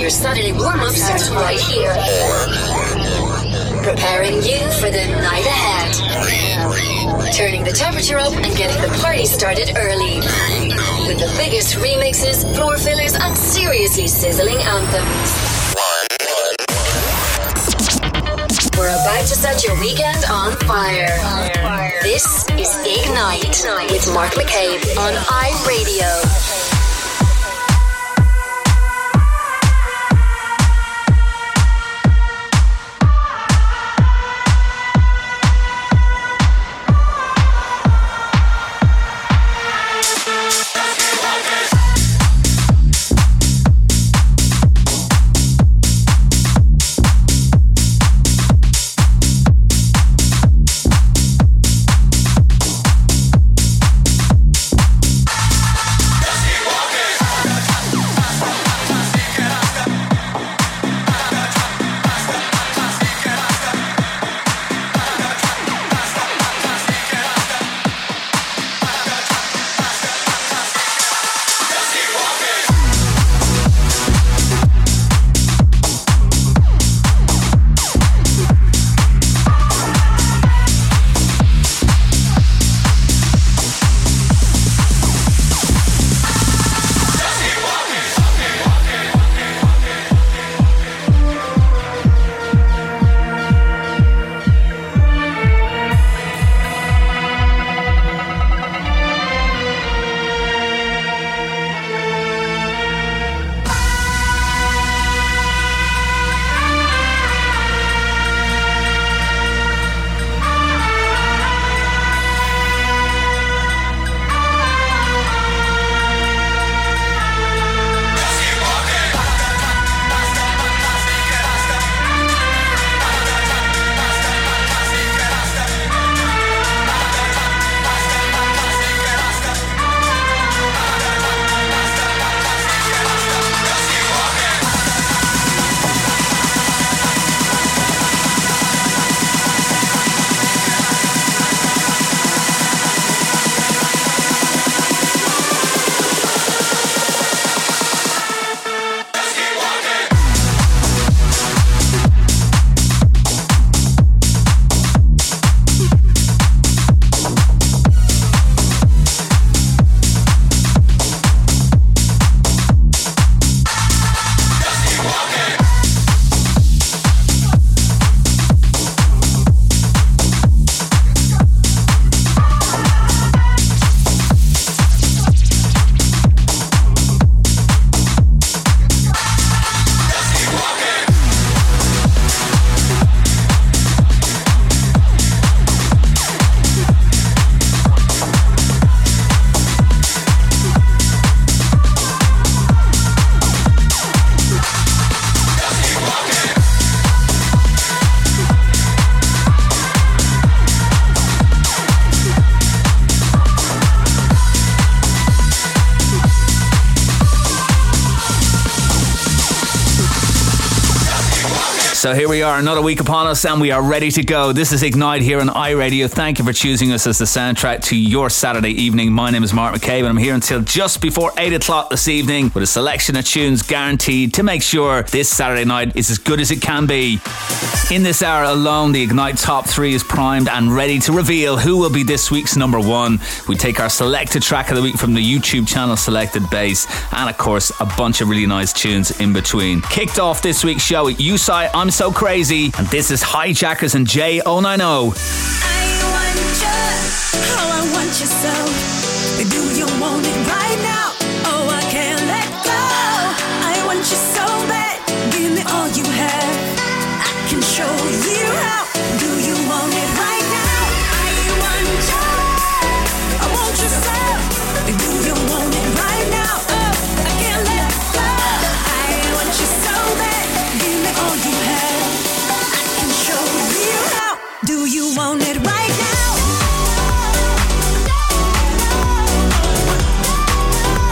Your Saturday warm-up starts right here. Preparing you for the night ahead. Turning the temperature up and getting the party started early. With the biggest remixes, floor fillers, and seriously sizzling anthems. We're about to set your weekend on fire. This is Ignite with Mark McCabe on iRadio. So here we are, another week upon us, and we are ready to go. This is Ignite here on iRadio. Thank you for choosing us as the soundtrack to your Saturday evening. My name is Mark McCabe, and I'm here until just before 8 o'clock this evening with a selection of tunes guaranteed to make sure this Saturday night is as good as it can be. In this hour alone, the Ignite Top 3 is primed and ready to reveal who will be this week's number one. We take our selected track of the week from the YouTube channel Selected Bass, and of course, a bunch of really nice tunes in between. Kicked off this week's show with Yusai, I'm So Crazy, and this is Hijackers and J090. I want you, oh I want you so. Do you want it right now? Oh I can't let go. I want you so bad. Give me all you have. I can show you how. Do you want it right now? I want you, I want you so. Do you want it right now? Oh I can't let go. I want you so bad. Give me all you have. I can show you how. Do you want it right now?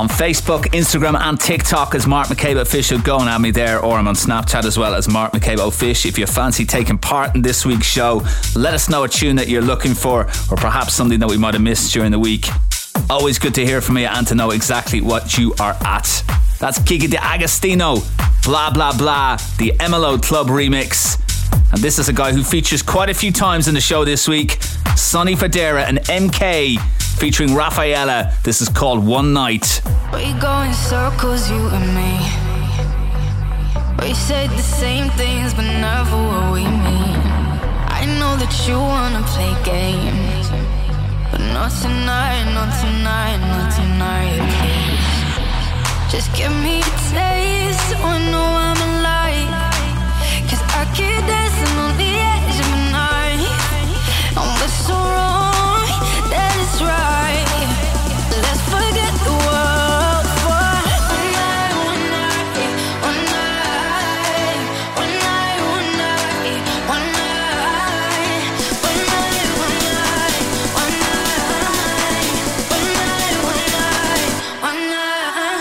on Facebook, Instagram and TikTok as Mark McCabe Official. Go and add me there, or I'm on Snapchat as well as Mark McCabe Official. If you fancy taking part in this week's show, let us know a tune that you're looking for, or perhaps something that we might have missed during the week. Always good to hear from you and to know exactly what you are at. That's Kiki D'Agostino, Blah Blah Blah, the MLO Club remix. And this is a guy who features quite a few times in the show this week, Sonny Fodera and MK featuring Rafaela. This is called One Night. We go in circles, you and me. We say the same things, but never what we mean. I know that you wanna play games, but not tonight, not tonight, not tonight, please. Just give me a taste, so I know I'm alive. 'Cause I keep dancing on the edge of a knife. And what's so wrong, that is right. Let's forget the world for one night, one night, one night, one night, one night, one night, one night, one night, one night, one night, one night, one night.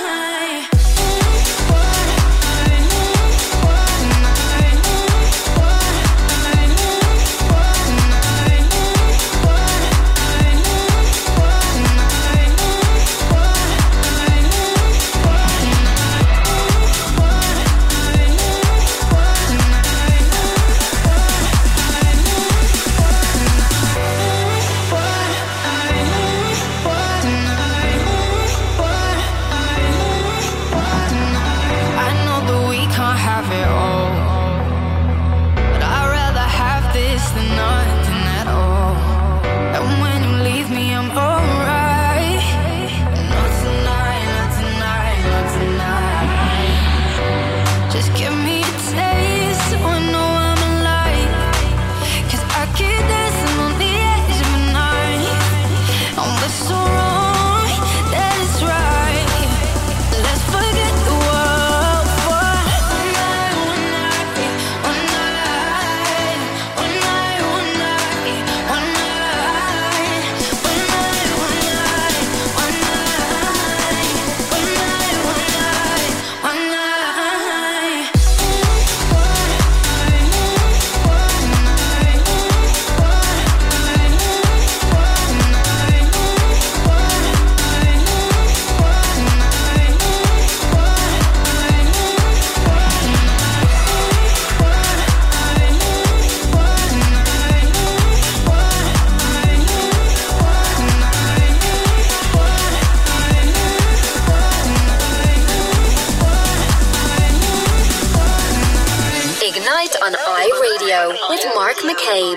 On iRadio with Mark McCabe.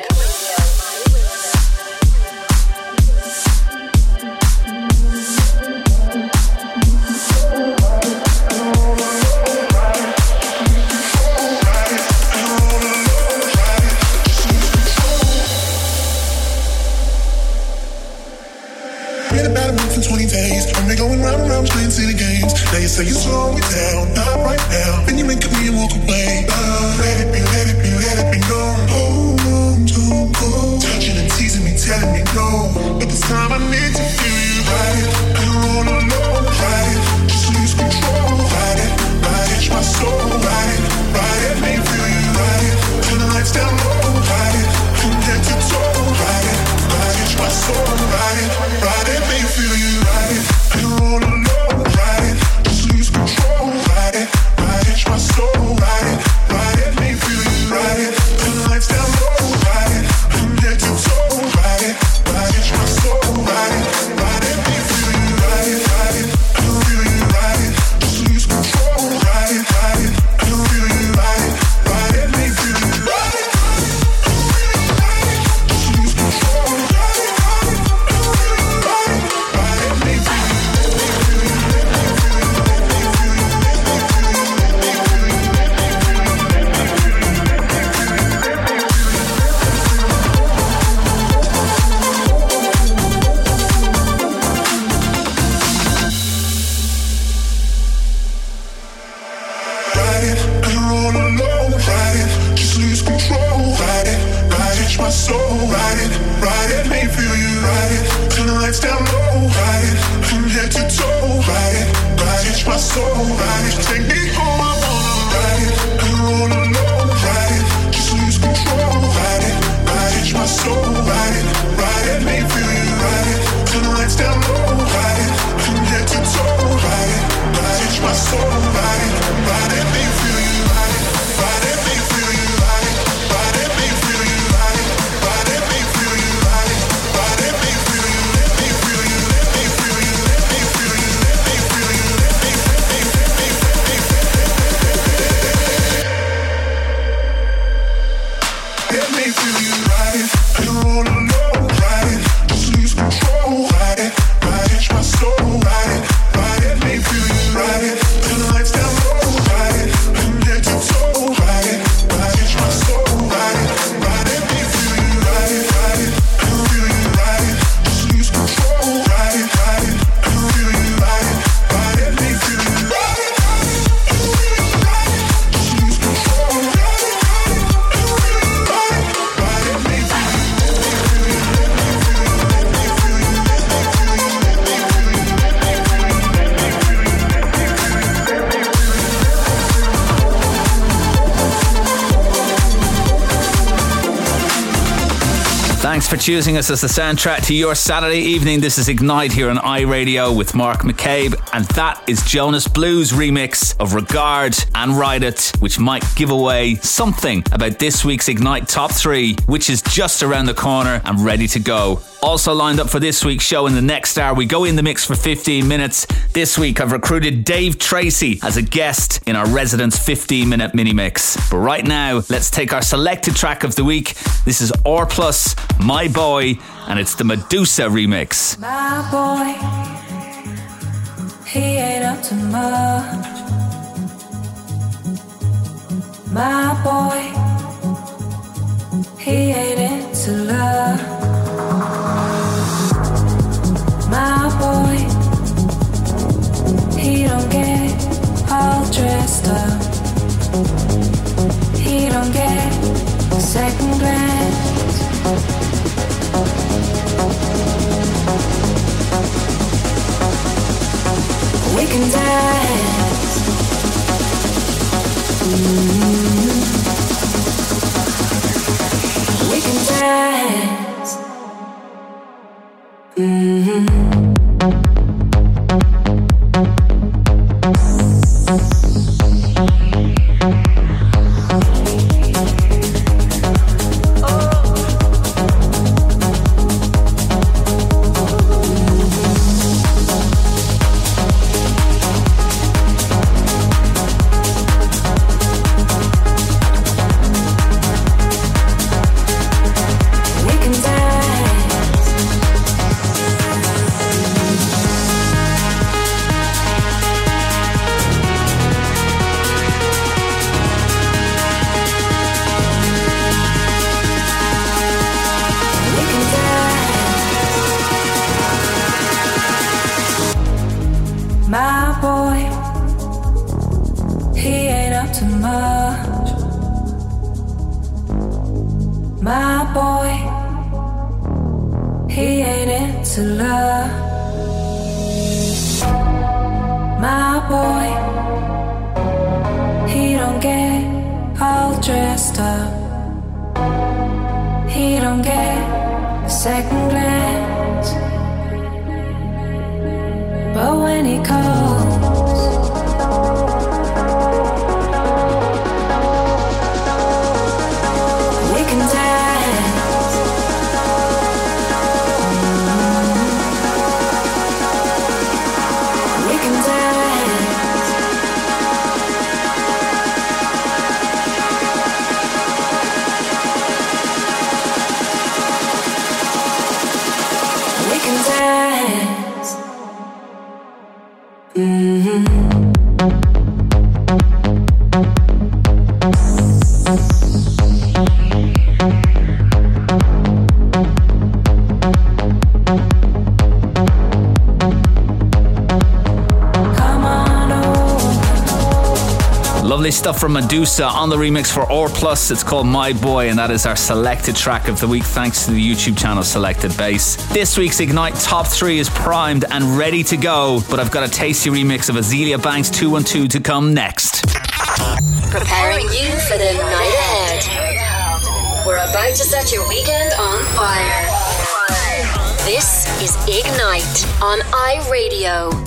Been about a month and 20 days. I've been going round and round playing silly games. Now you say you slow me down, not right now. Then you wink at me and walk away. Let it be, let it be, let it be known. Hold on, don't go. Touching and teasing me, telling me no. But this time I need to feel you right. I don't roll alone, right? Just lose control, right? Catch my soul, right? Make me feel you right. Turn the lights down low, right? From head to toe, right? Catch my soul, right? Make me feel you right. I don't roll alone, right? Just lose control, right? Catch my soul, right? Thanks for choosing us as the soundtrack to your Saturday evening. This is Ignite here on iRadio with Mark McCabe, and that is Jonas Blues' remix of Regard and Ride It, which might give away something about this week's Ignite Top 3, which is just around the corner and ready to go. Also lined up for this week's show in the next hour, we go in the mix for 15 minutes. This week I've recruited Dave Tracy as a guest in our Residence 15-minute mini-mix. But right now, let's take our selected track of the week. This is R+, My Boy, and it's the Medusa remix. My boy, he ain't up to much. My boy, he ain't into love. My boy, he don't get all dressed up. He don't get a second glance. We can dance. We can dance. Stuff from Medusa on the remix for R+. It's called My Boy, and that is our selected track of the week thanks to the YouTube channel Selected Bass. This week's Ignite Top 3 is primed and ready to go, but I've got a tasty remix of Azealia Banks 212 to come next. Preparing you for the night ahead. We're about to set your weekend on fire. This is Ignite on iRadio.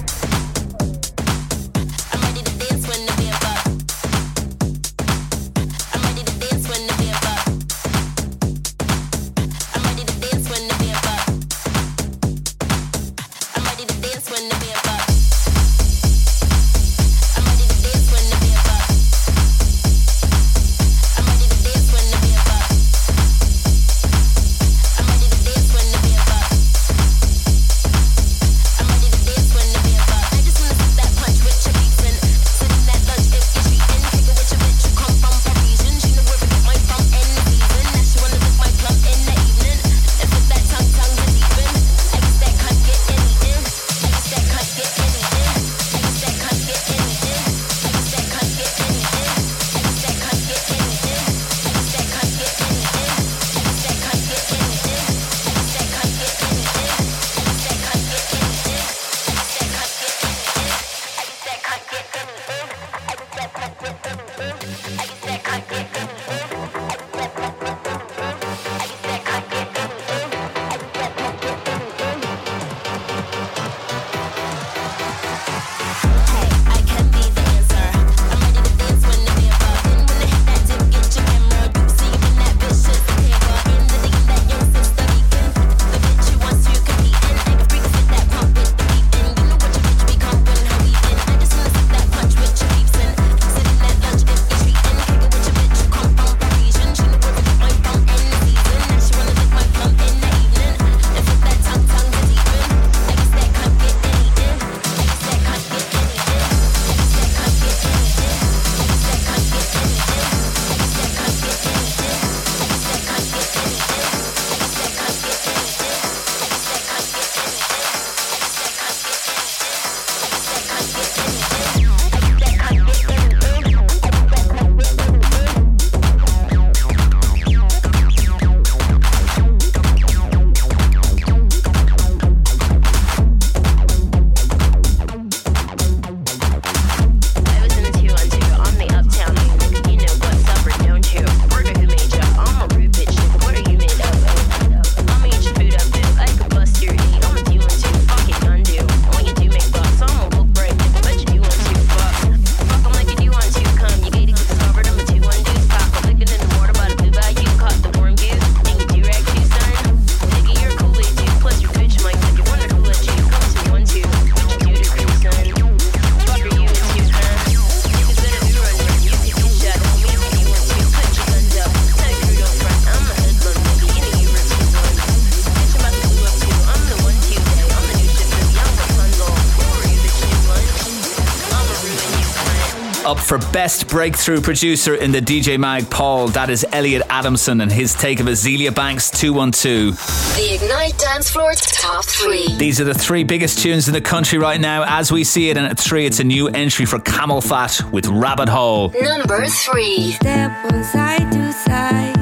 Up for Best Breakthrough Producer in the DJ Mag poll, that is Elliot Adamson and his take of Azealia Banks 212. The Ignite Dance Floor Top 3. These are the three biggest tunes in the country right now as we see it, and at 3 it's a new entry for Camel Fat with Rabbit Hole. Number 3. Step one side to side,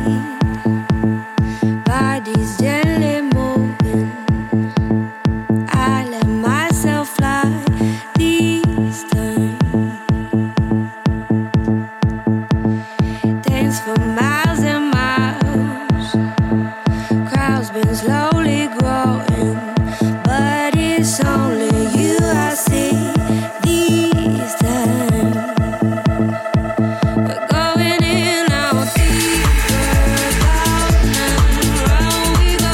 bodies gently moving. I let myself fly this time. Dance for miles and miles. Crowd's been slowly growing, but it's only you I see this time. We're going in out deeper, down and round we go.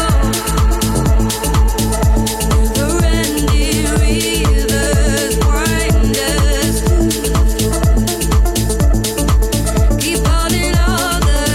Never-ending rivers wind us. Keep holding all the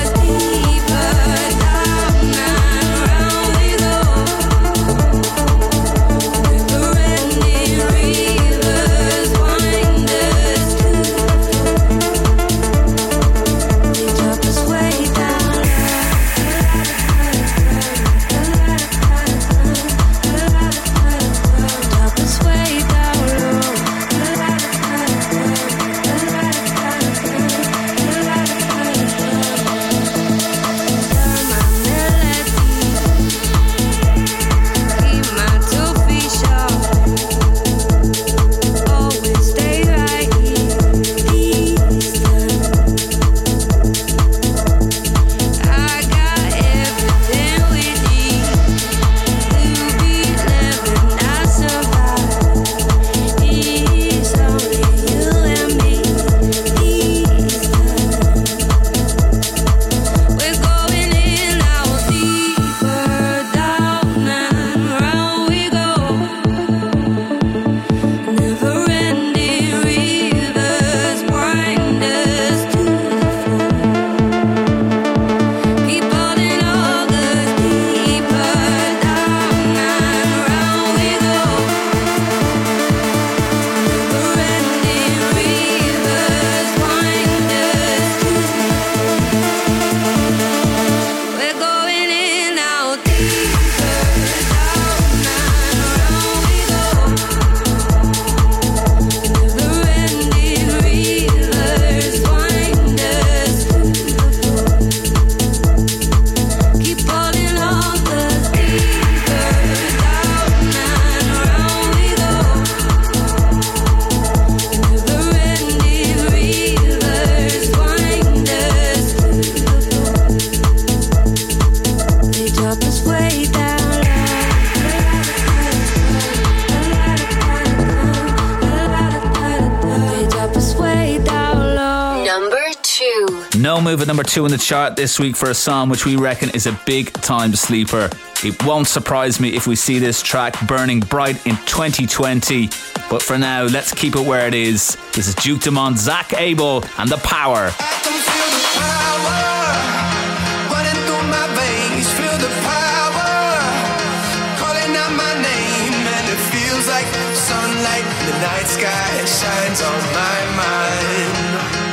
Move at number 2 in the chart this week for a song which we reckon is a big time sleeper. It won't surprise me if we see this track burning bright in 2020. But for now, let's keep it where it is. This is Duke Dumont, Zach Abel, and The Power. I can feel the power running through my veins. Feel the power calling out my name, and it feels like sunlight. The night sky shines on my mind.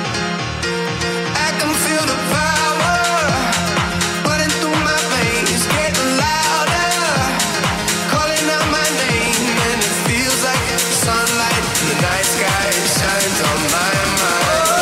I can feel the power running through my veins, getting louder, calling out my name, and it feels like sunlight. The night sky shines on my mind.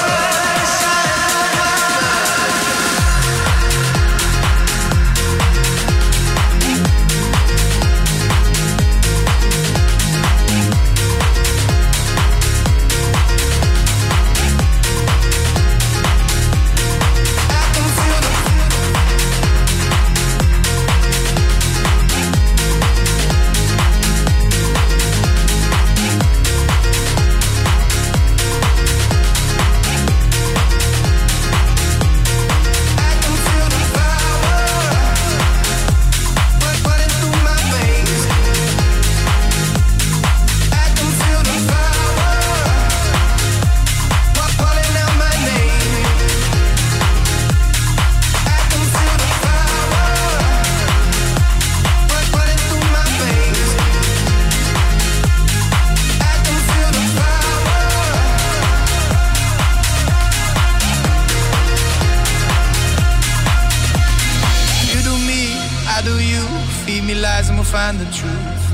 Find the truth.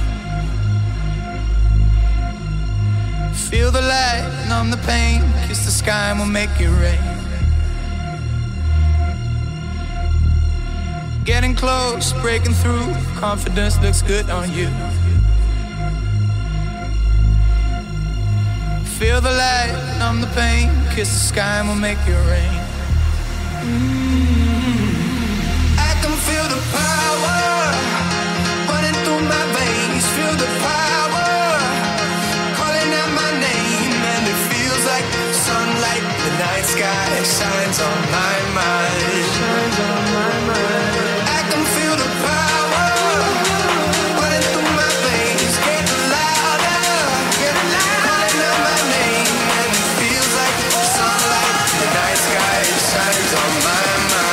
Feel the light, numb the pain. Kiss the sky and we'll make it rain. Getting close, breaking through. Confidence looks good on you. Feel the light, numb the pain. Kiss the sky and we'll make it rain. I can feel the power through my veins, feel the power calling out my name, and it feels like sunlight. The night sky shines on my mind. Shines on my mind. I can feel the power running through my veins, getting louder, calling out my name, and it feels like sunlight. The night sky shines on my mind.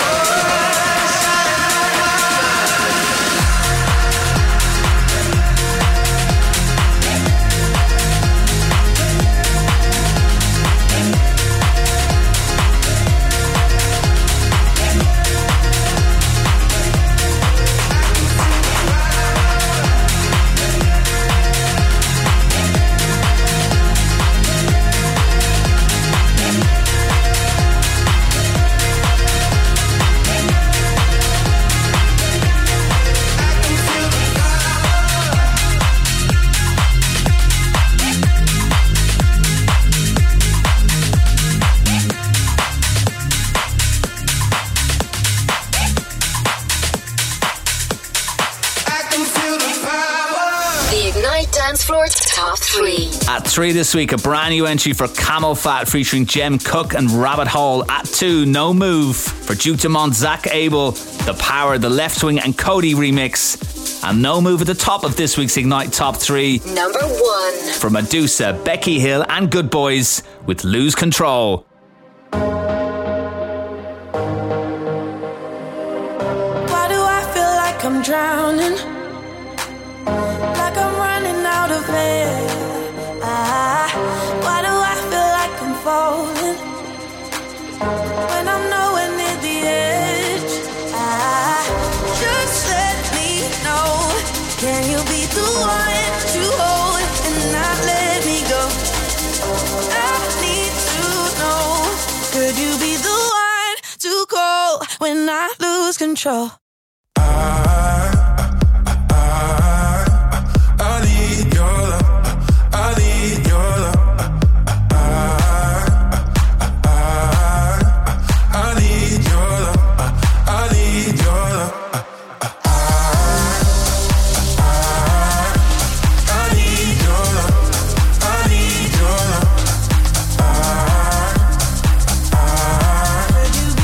Top 3. At 3 this week, a brand new entry for Camel Fat featuring Jem Cook and Rabbit Hole. At 2, No Move for Duke Dumont, Zach Abel, The Power, The Left Wing and Cody remix. And No Move at the top of this week's Ignite Top 3. Number 1. For Medusa, Becky Hill and Good Boys with Lose Control. Why do I feel like I'm drowning? Like I'm running out of air. Why do I feel like I'm falling when I'm nowhere near the edge? Just let me know. Can you be the one to hold and not let me go? I need to know. Could you be the one to call when I lose control? I need your love. I need your love. I need your love. I need your love. I need your love. I need your love. Could you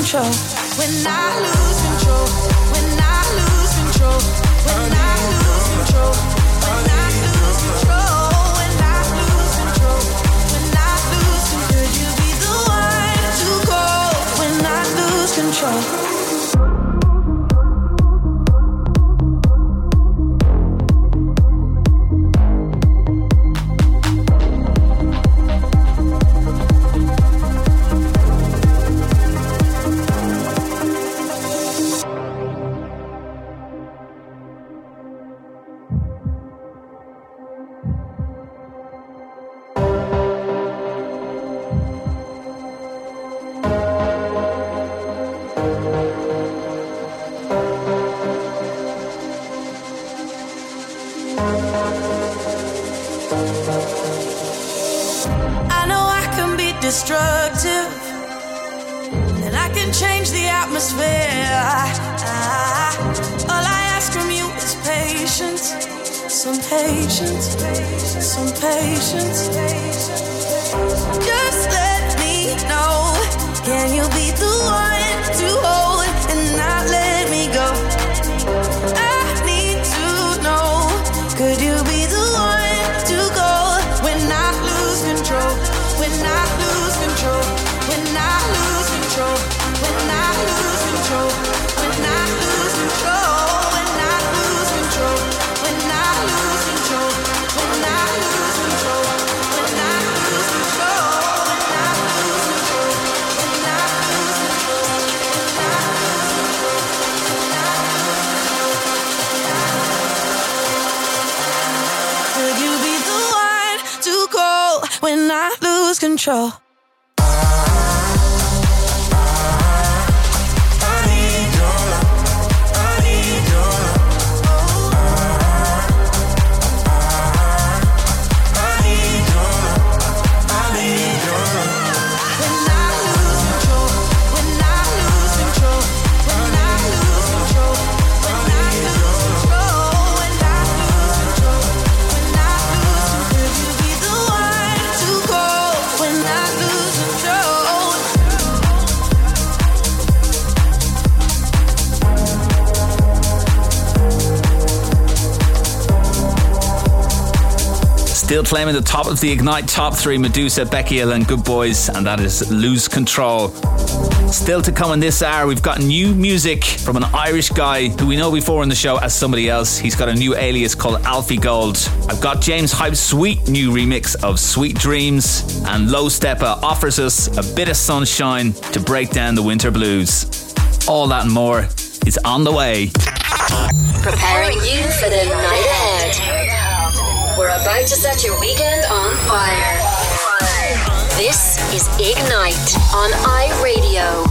control. When I lose control. When I lose control. When I lose control. When I lose control. When I lose control. When I lose control. Could you be the one to go? When I lose control. Destructive, and I can change the atmosphere. All I ask from you is patience, some patience, some patience. Just let me know, can you be the one to hold and not let me go? I need to know, could you be the one to go when I lose control? When I lose control, when I lose control, when I lose control, when I lose control, when I lose control, when I lose control, when I lose control, when I lose control, when I lose control, when I lose control. Could you be the one to go when I lose control? Still claiming the top of the Ignite top 3, Medusa, Becky Hill and Good Boys, and that is Lose Control. Still to come in this hour, we've got new music from an Irish guy who we know before in the show as somebody else. He's got a new alias called Alfie Gold. I've got James Hype's sweet new remix of Sweet Dreams, and Low Steppa offers us a bit of sunshine to break down the winter blues. All that and more is on the way. Preparing you for the night ahead. We're about to set your weekend on fire. This is Ignite on iRadio.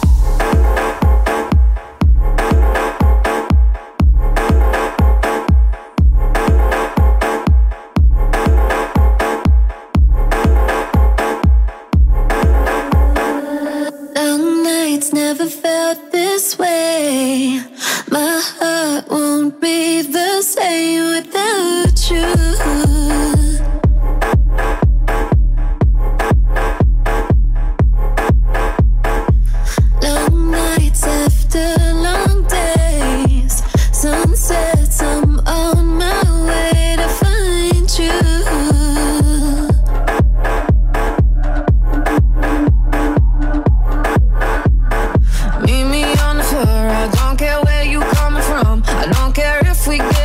Long nights never felt this way. My heart won't be the same without you. Long nights after long days, sunsets, I'm on my way to find you. Meet me on the floor, I don't care where you coming from. I don't care if we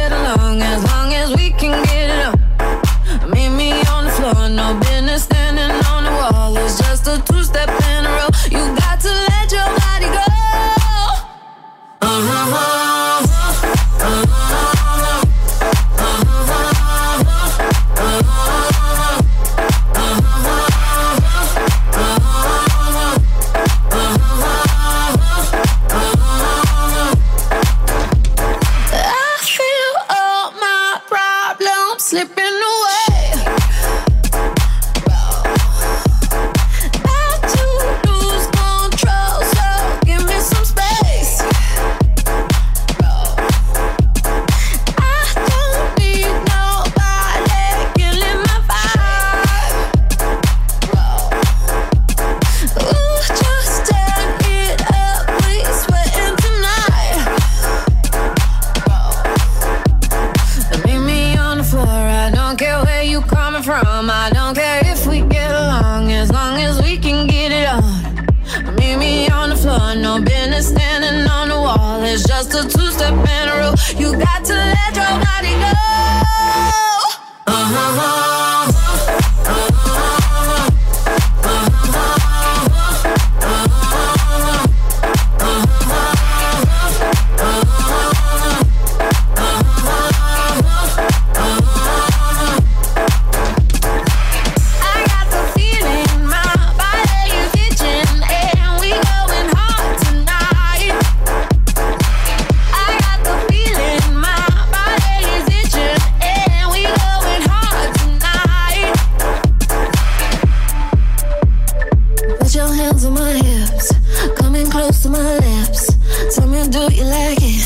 hands on my hips, coming close to my lips. Tell me, do you like it?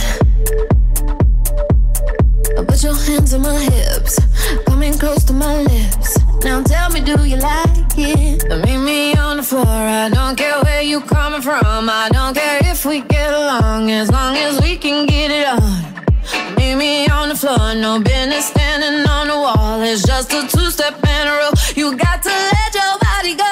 Put your hands on my hips, coming close to my lips. Now tell me, do you like it? Meet me on the floor, I don't care where you coming from. I don't care if we get along, as long as we can get it on. Meet me on the floor, no business standing on the wall. It's just a two-step and a roll. You got to let your body go.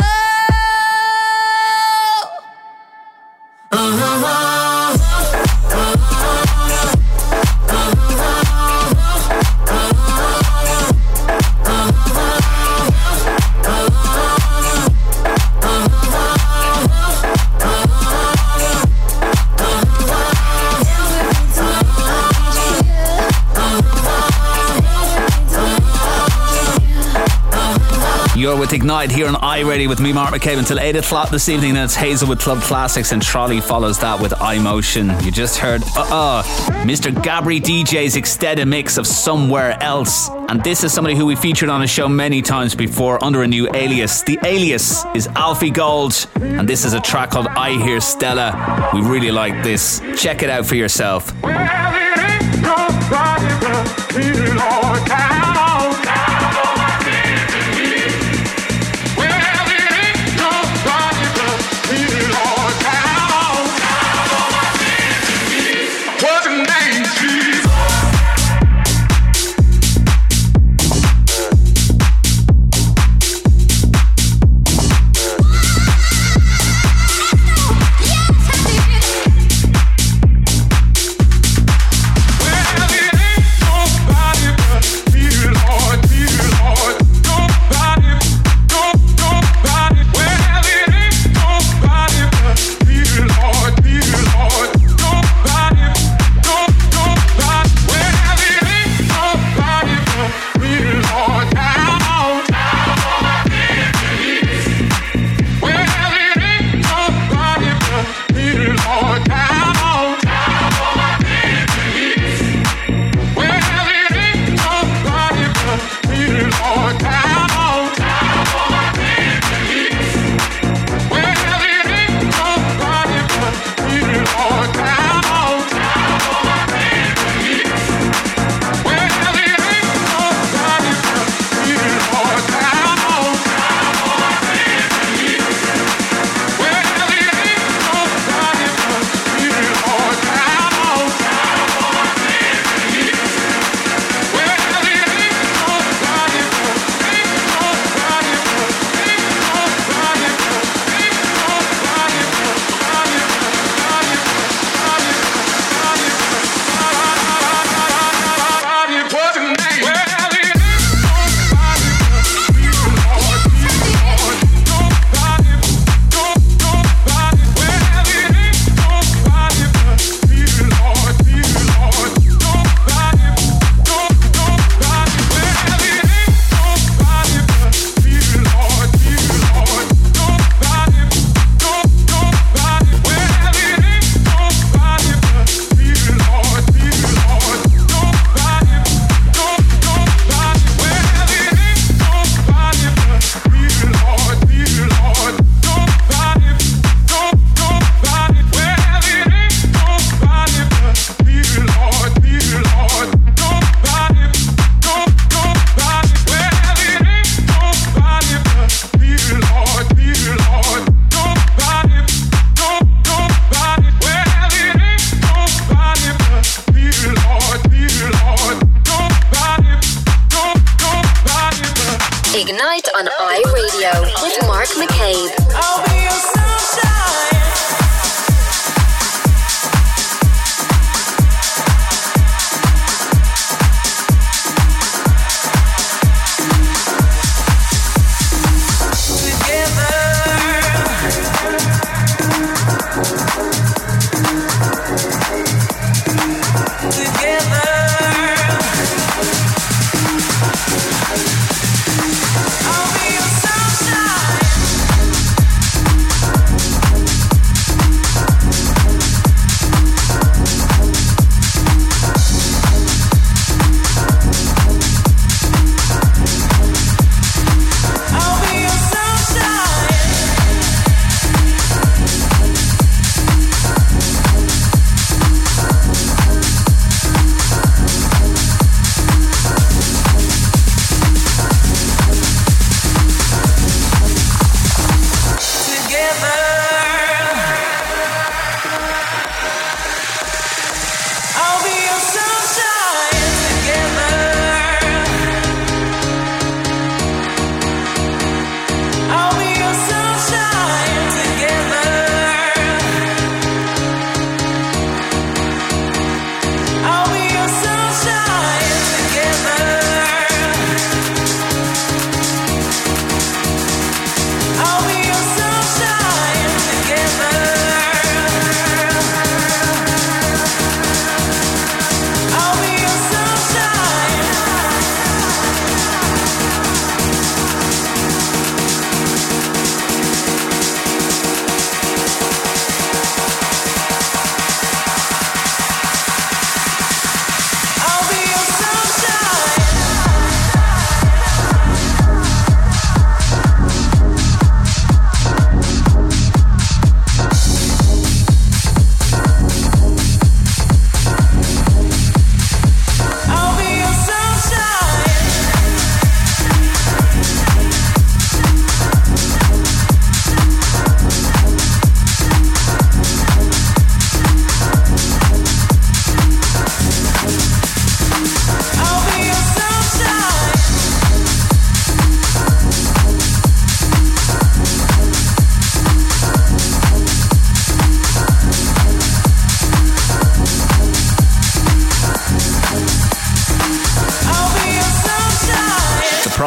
You're with Ignite here on iRadio with me, Mark McCabe, until 8 o'clock this evening. Then it's Hazel with Club Classics, and Trolley follows that with iMotion. You just heard Mr. Gabri DJ's extended mix of Somewhere Else. And this is somebody who we featured on a show many times before under a new alias. The alias is Alfie Gold, and this is a track called I Hear Stella. We really like this. Check it out for yourself. Well, it ain't nobody but me, Lord, down. Well, it ain't nobody but me.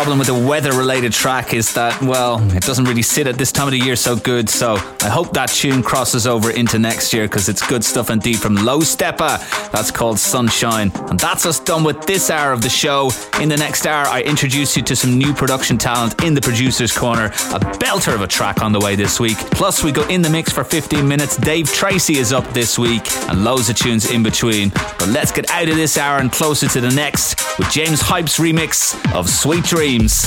problem with the weather-related track is that, well, it doesn't really sit at this time of the year so good. So I hope that tune crosses over into next year because it's good stuff indeed from Low Steppa. That's called Sunshine. And that's us done with this hour of the show. In the next hour, I introduce you to some new production talent in the Producer's Corner. A belter of a track on the way this week. Plus, we go in the mix for 15 minutes. Dave Tracy is up this week and loads of tunes in between. But let's get out of this hour and closer to the next with James Hype's remix of Sweet Dreams.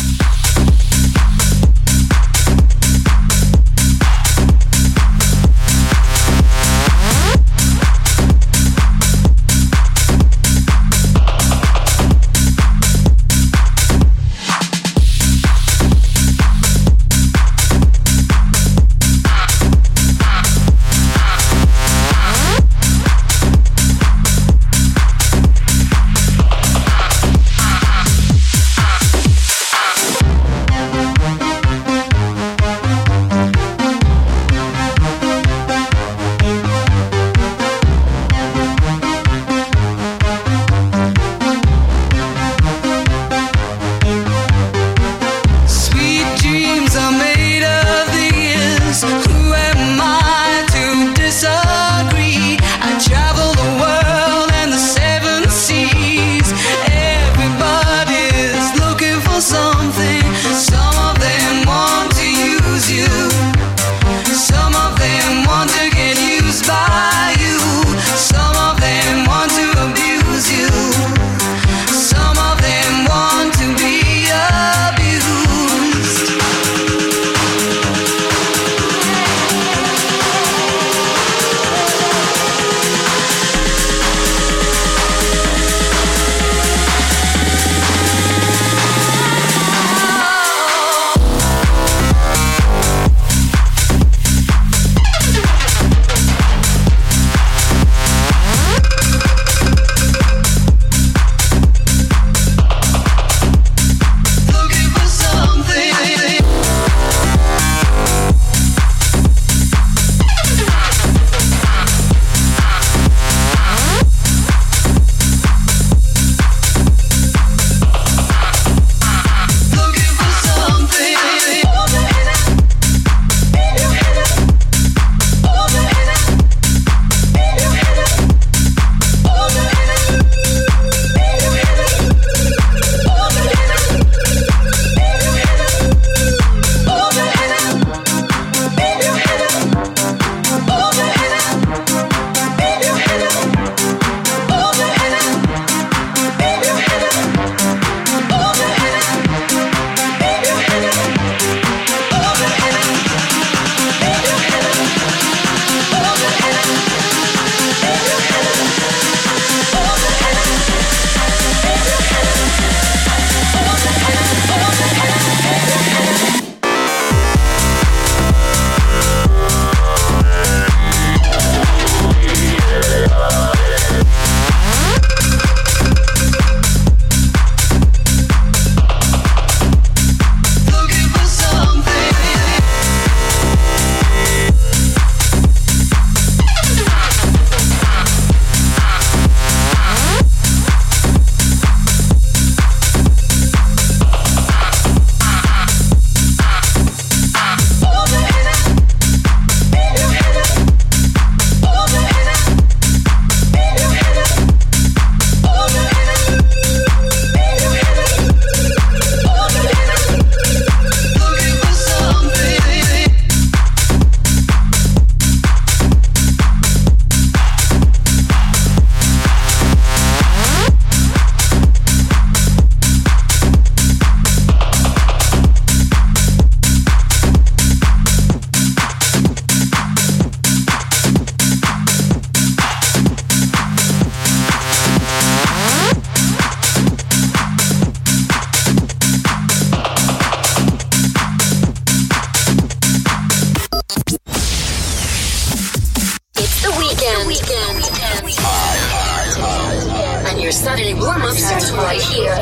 your Saturday warm-up starts right here.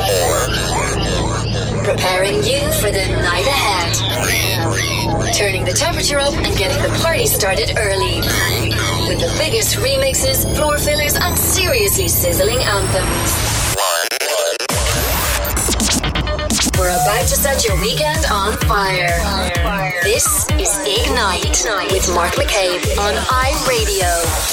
Preparing you for the night ahead. Turning the temperature up and getting the party started early. With the biggest remixes, floor fillers, and seriously sizzling anthems. We're about to set your weekend on fire. This is Ignite with Mark McCabe on iRadio.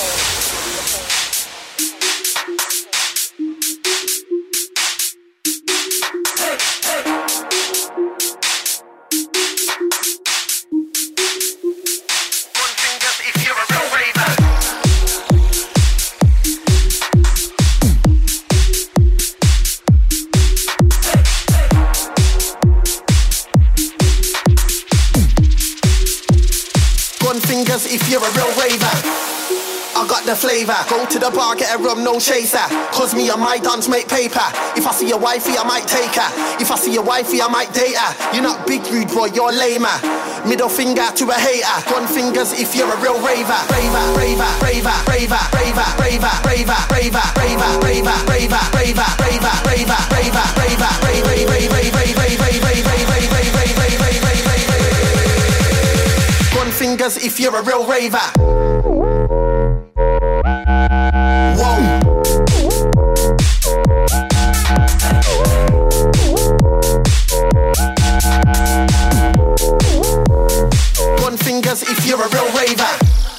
If you're a real raver, I got the flavor. Go to the bar, get a rum, no chaser. Cause me and my dance make paper. If I see a wifey, I might take her. If I see a wifey, I might date her. You're not big rude boy, you're lamer. Middle finger to a hater. Gun fingers if you're a real raver. Raver, raver, raver, raver, raver, raver, raver, raver, raver, raver, raver, raver, raver, raver, raver, gun fingers if you're a real raver. Whoa. Gun fingers if you're a real raver.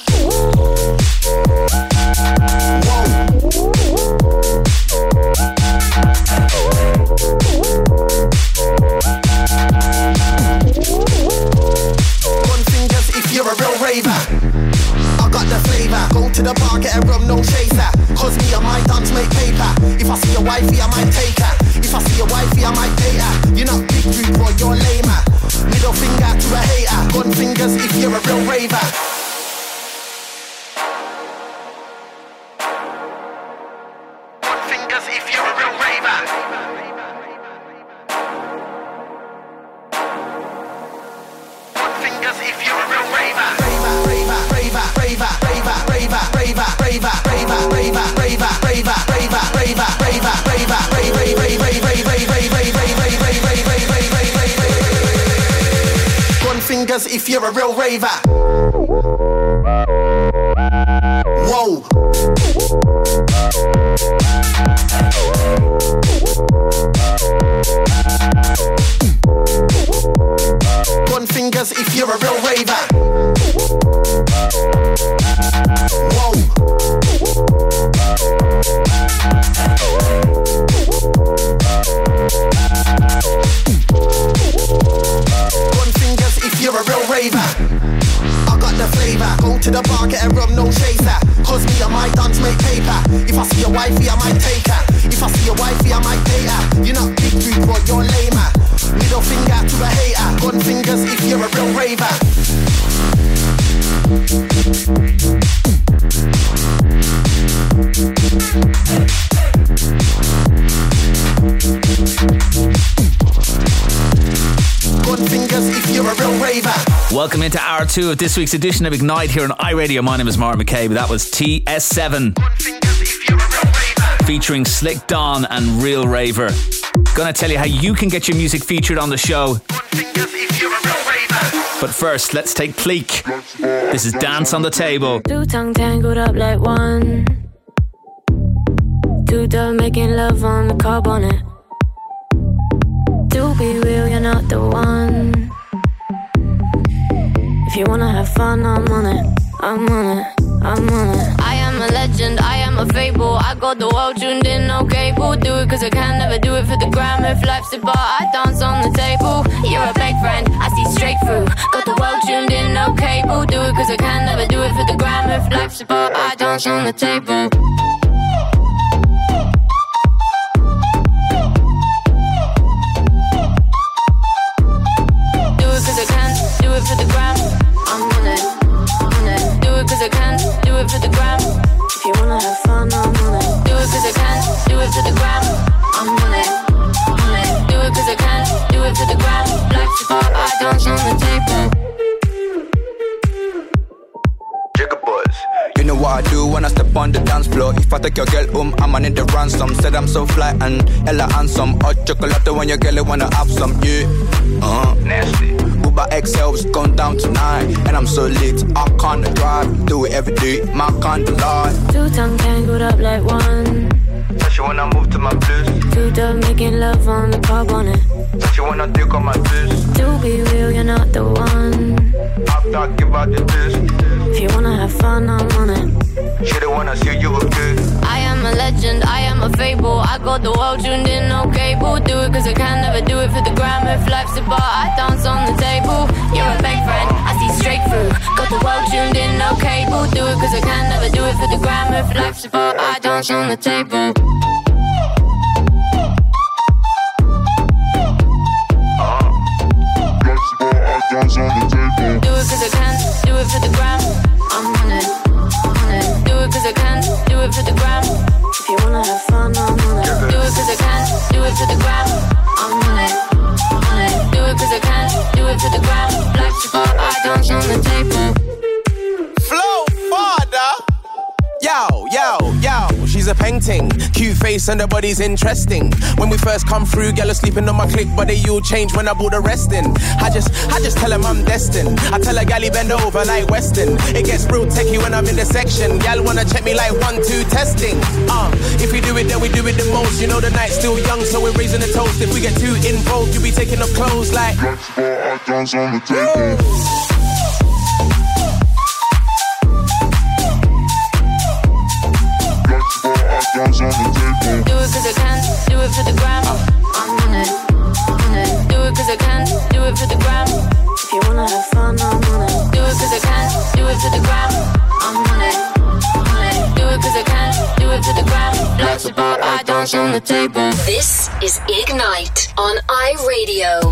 You're a real raver. I got the flavor. Go to the bar, get a rum, no chaser. Cause me and my dance make paper. If I see a wifey, I might take her. If I see a wifey, I might date her. You're not big rude boy, you're lamer. Middle finger to a hater. Gun fingers if you're a real raver. Gun fingers if you're a real raver. Gun fingers if you're a real raver. Gun fingers if you're a real raver. Whoa. Gun fingers if you're a real raver. Whoa. Gun fingers if you're a real raver. I got the flavor. Go to the bar, get a rum, no chaser. Cause me and my dance make paper. If I see a wifey, I might take her. If I see a wifey, I might date her. You're not big rude boy, you're lamer. Middle finger to a hater. Gun fingers if you're a real raver. Gun fingers if you're a real raver. Welcome into hour 2 of this week's edition of Ignite here on iRadio. My name is Mark McCabe. That was TS7 featuring Slick Don and Real Raver. Gonna tell you how you can get your music featured on the show. But first, let's take Pleek. This is Dance on the Table. Two tongue tangled up like one. Two dove making love on the car bonnet. To be real, you're not the one. If you wanna have fun, I'm on it. I'm on it. I'm on it. I am a legend, I am a fable. I got the world tuned in, no cable. Do it cause I can, never do it for the gram. If life's a bar, I dance on the table. You're a fake friend, I see straight through. Got the world tuned in, no cable. Do it cause I can, never do it for the gram. If life's a bar, I dance on the table. Do it cause I can, do it for the gram. I'm on it, on it. Do it cause I can, do it for the gram. If you wanna have fun, I'm on it. Do it cause I can, do it for the gram. I'm on it, on it. Do it cause I can, do it for the gram. Life's a bar, I dance on the table. Jigga boys. You know what I do when I step on the dance floor. If I take your girl I'm on in the ransom. Said I'm so fly and hella handsome. Hot chocolate when your girl wanna have some, yeah. Nasty. Uber XL's gone down tonight. And I'm so lit, I can't drive. Do it every day, my kind of life. Two tongue tangled up like one. Especially when I move to my blues. Two dove making love on the car bonnet. Said she wanna dig on my fist. To be real, you're not the one. After I give out the disc. If you wanna have fun, I'm on it. She don't wanna see you again. I am a legend, I am a fable. I got the world tuned in, no cable. Do it cause I can, never do it for the gram. If life's a bar, I dance on the table. You're a fake friend, I see straight through. Got the world tuned in, no cable. Do it cause I can, never do it for the gram. If life's a bar, I dance on the table. Do it cause I can, do it for the gram. I'm on it, on it. Do it cause I can, do it for the gram. If you wanna have fun, I'm on it. Do it cause I can, do it for the gram. I'm on it, on it. Do it cause I can, do it for the gram. Life's a bar, I dance on the table. Flow, father. Yo, yo, yo, she's a painting. Cute face and her body's interesting. When we first come through, gal was sleeping on my clique, but they all changed when I bought the rest in. I just tell him I'm destined. I tell a galley bend over like Weston. It gets real techie when I'm in the section. Gal wanna check me like 1, 2 testing. If we do it, then we do it the most. You know the night's still young, so we're raising a toast. If we get too involved, you'll be taking off clothes like. I dance on the table. Do it cause I can, do it for the gram. I'm on it, on it. Do it cause I can, do it for the gram. If you wanna have fun, I'm on it. Do it cause I can, do it for the gram. I'm on it, on it. Do it cause I can, do it for the gram. Life's a bar, I dance on the table. This is Ignite on iRadio.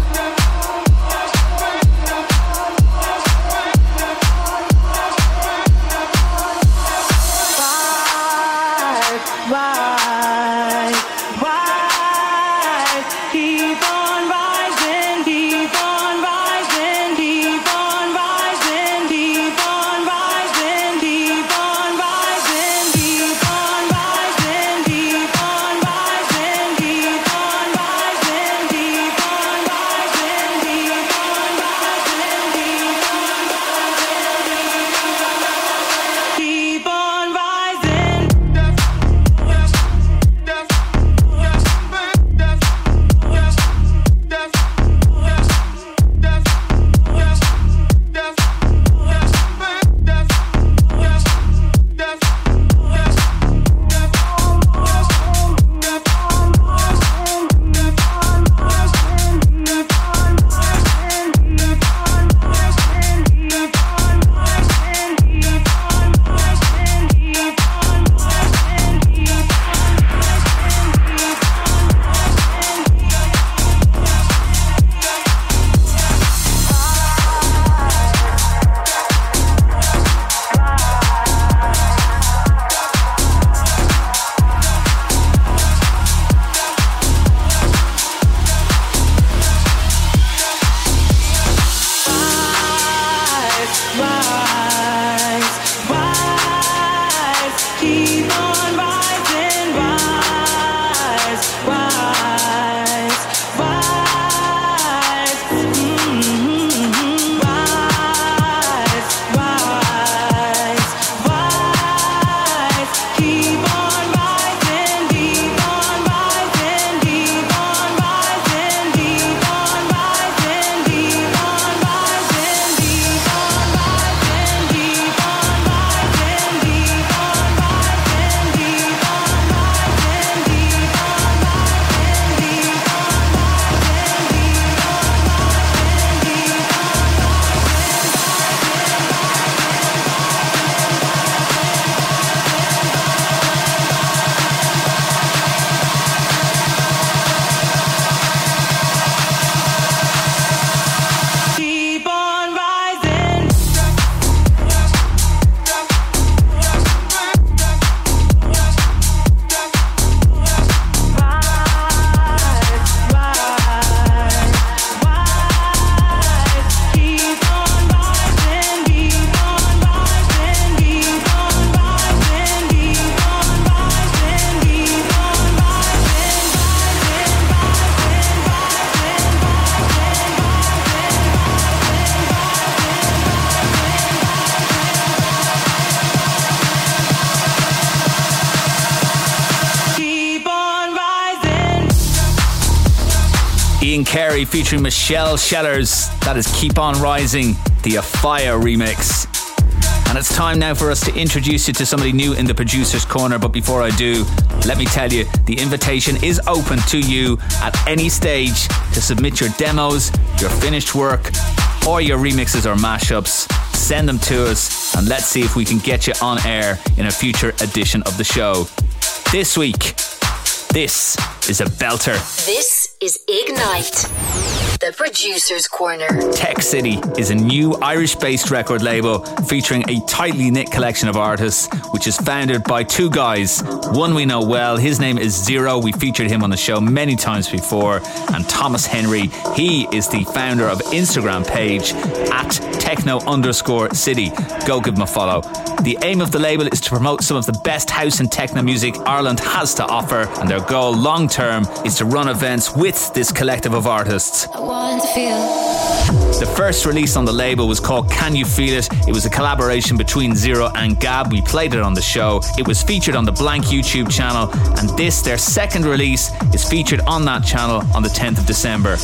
Carey featuring Michelle Schellers. That is Keep On Rising, the Afire remix. And it's time now for us to introduce you to somebody new in the Producer's Corner. But before I do, let me tell you, the invitation is open to you at any stage to submit your demos, your finished work, or your remixes or mashups. Send them to us and let's see if we can get you on air in a future edition of the show. This week, this is a belter. This is Ignite, the Producer's Corner. Tech City is a new Irish-based record label featuring a tightly knit collection of artists, which is founded by two guys. One we know well, his name is Zero. We featured him on the show many times before. And Thomas Henry, he is the founder of Instagram page at techno_city. Go give him a follow. The aim of the label is to promote some of the best house and techno music Ireland has to offer, and their goal long term is to run events with this collective of artists. The first release on the label was called Can You Feel It? It was a collaboration between Zero and Gab. We played it on the show. It was featured on the Blank YouTube channel, and this, their second release, is featured on that channel on the 10th of December.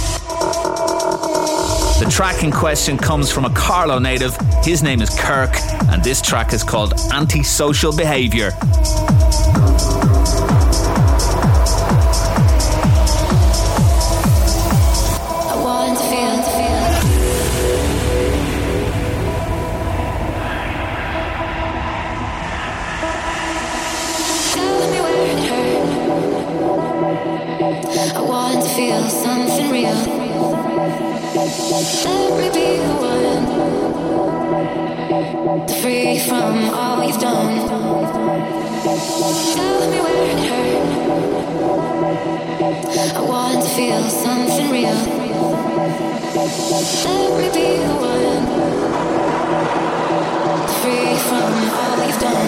The track in question comes from a Carlow native. His name is Kirk, and this track is called Antisocial Behaviour. Feel something real. Let me be the one, free from all you've done. Tell me where it hurt. I want to feel something real. Let me be the one, free from all you've done.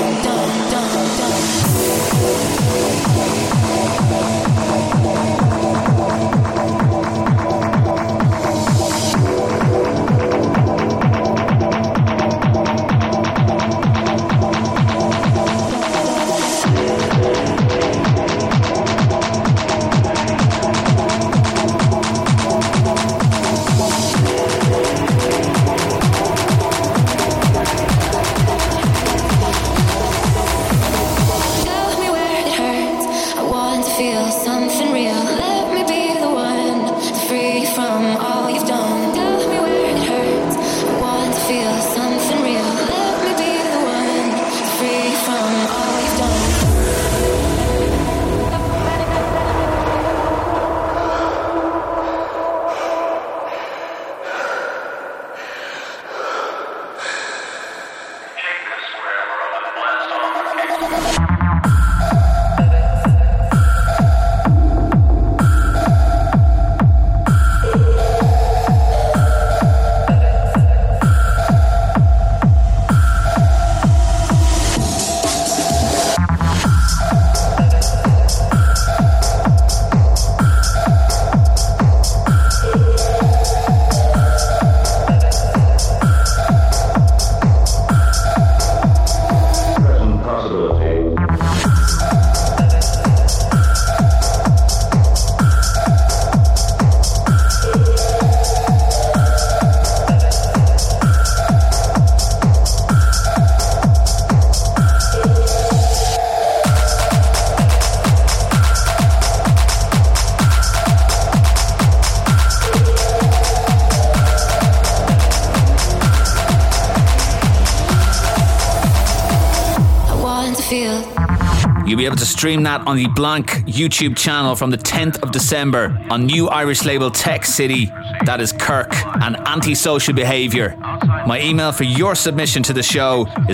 You'll be able to stream that on the Blank YouTube channel from the 10th of December on new Irish label Tech City. That is Kirk and Antisocial Behaviour. My email for your submission to the show is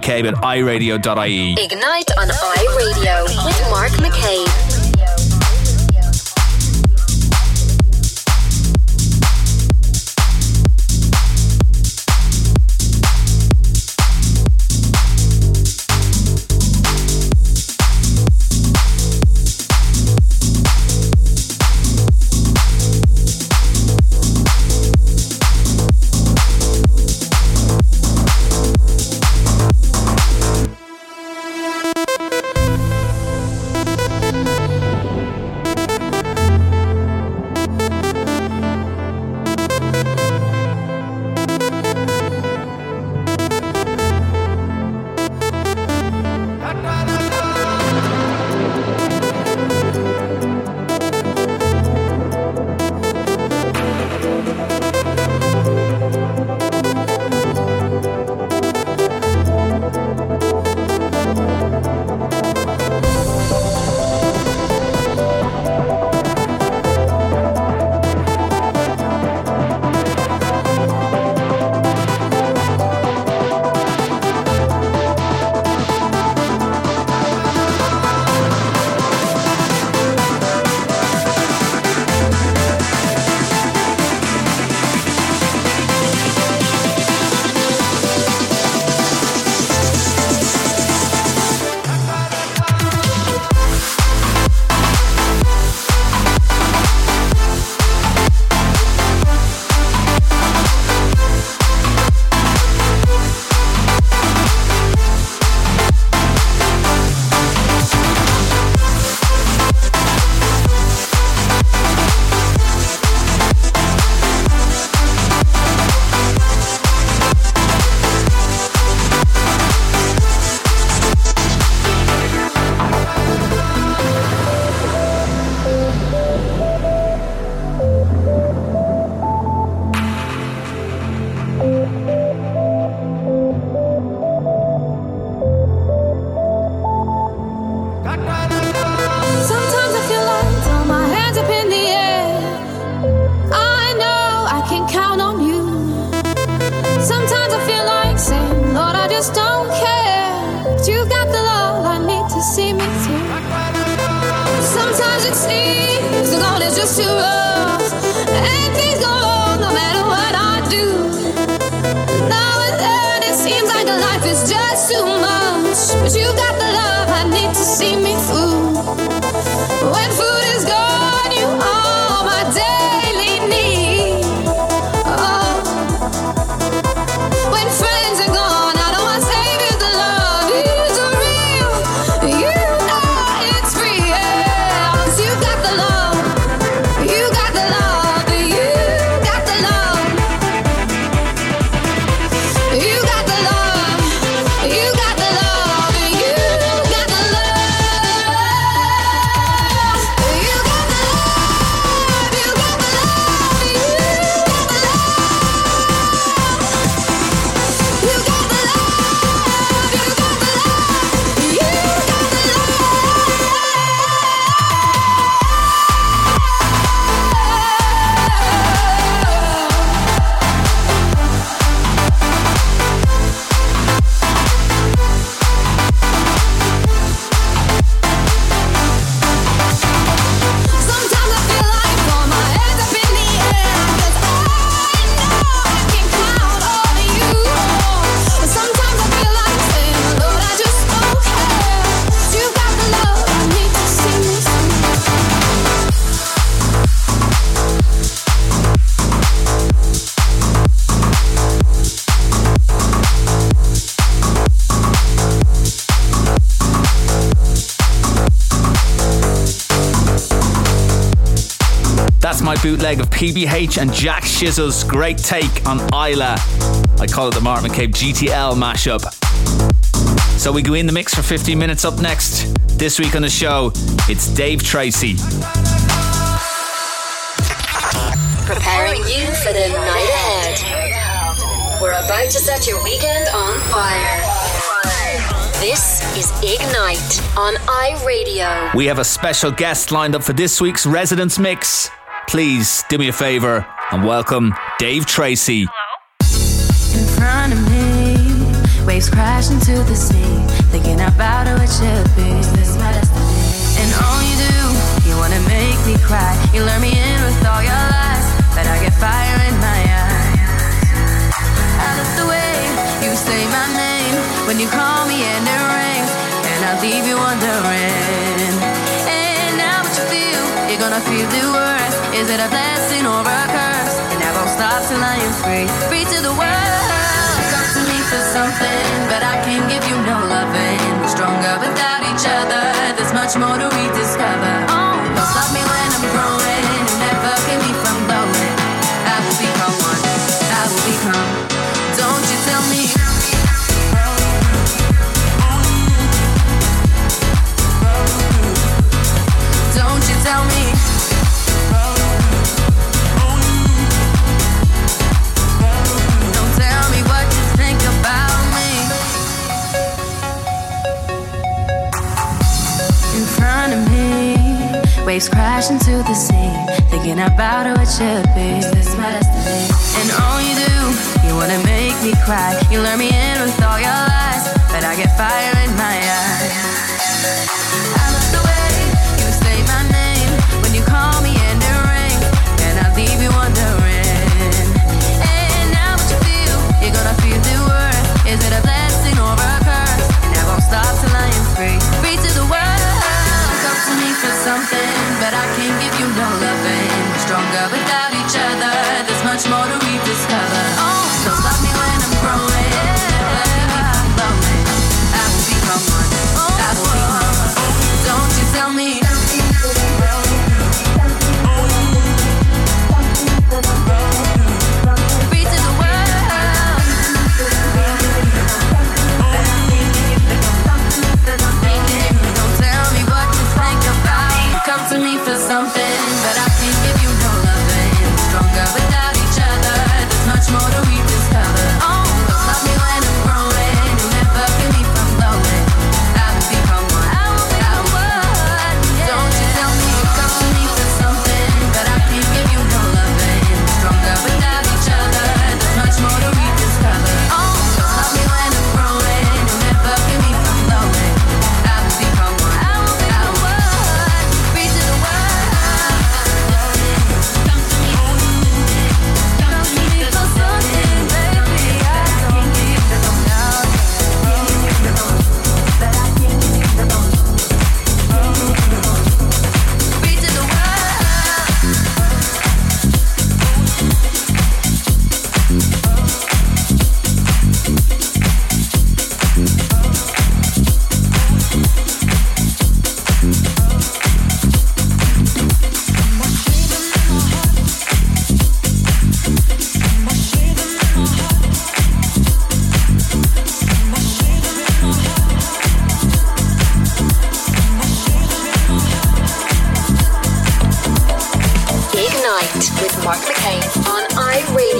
markmccabe@iradio.ie. Ignite on iRadio with Mark McCabe. is just too much, but you got the love I need to see me through. When food is gone, you are my daily need. Oh. When friends are gone, I don't want to save you. The love is real. You know it's real. 'Cause you got the love. You got the love. You got the love. You got the love. You got the love. You got the love. You got the love. You got the love. You got the love. You got the love. You got the love. You got the Sometimes I feel like throwing my hands up in the air, 'cause I know I can count on you. Sometimes I feel like saying, Lord, I just don't care. You got the love I need to see me through. That's my bootleg of PBH and Jack Shizzle's great take on Isla. I call it the Martin McCabe GTL mashup. So we go in the mix for 15 minutes. Up next, this week on the show, it's Dave Tracy. Preparing you for the night ahead. We're about to set your weekend on fire. This is Ignite on iRadio. We have a special guest lined up for this week's Residence Mix. Please do me a favour and welcome Dave Tracy. In front of me, waves crash into the sea, thinking about how it should be. And all you do, you wanna make me cry. You lure me in with all your lies, but I get fire in my eyes. I love the way you say my name when you call me and it rings, and I leave you wondering. And now what you feel, you're gonna feel the worst. Is it a blessing or a curse? And I won't stop till I am free, free to the world. Come to me for something, but I can't give you no loving. We're stronger without each other. There's much more to rediscover. Oh, don't stop me when I'm growing. You never keep me from blowing. I will become one. I will become. Don't you tell me. Don't you tell me. Don't tell me what you think about me. In front of me, waves crash into the sea, thinking about how it should be. And all you do, you wanna make me cry. You lure me in with all your lies, but I get fire in my eyes. I love the way you say my name when you call me and it rings, and I leave you wondering. And now what you feel, you're gonna feel the worst. Is it a blessing or a curse? And I won't stop till I am free, free to the world. Come to me for something, but I can't give you no loving. We're stronger without each other. There's much more to rediscover. Oh, don't stop me when I'm growing.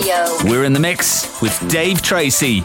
Radio. We're in the mix with Dave Tracy.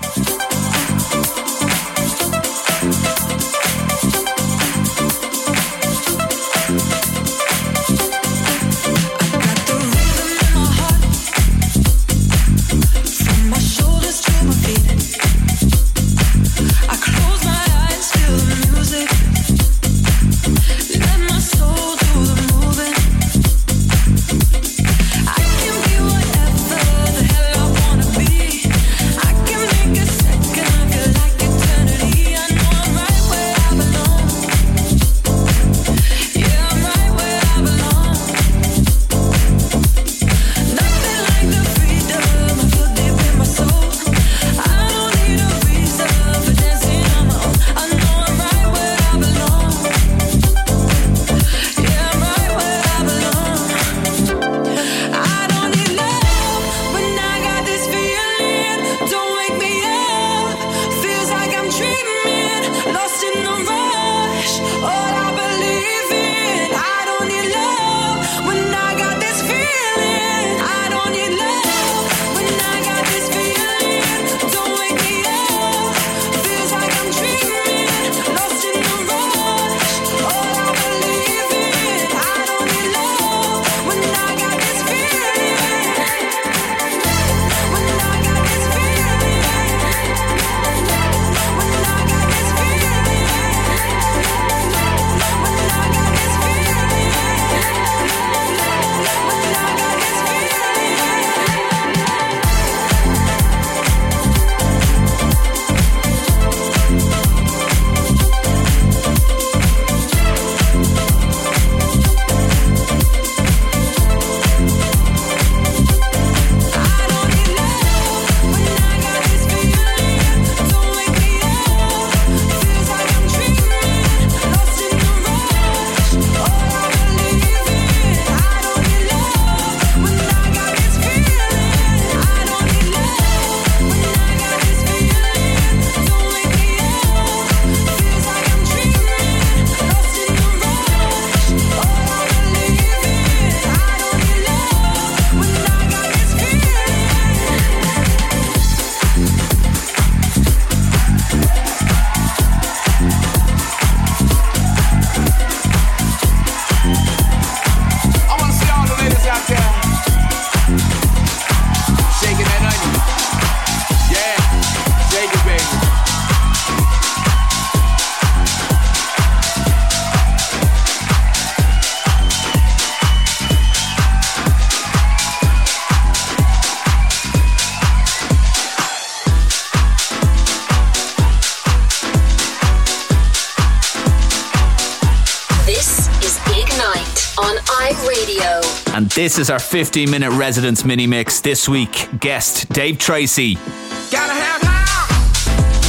And this is our 15-minute residence mini mix this week. Guest Dave Tracy. Gotta have house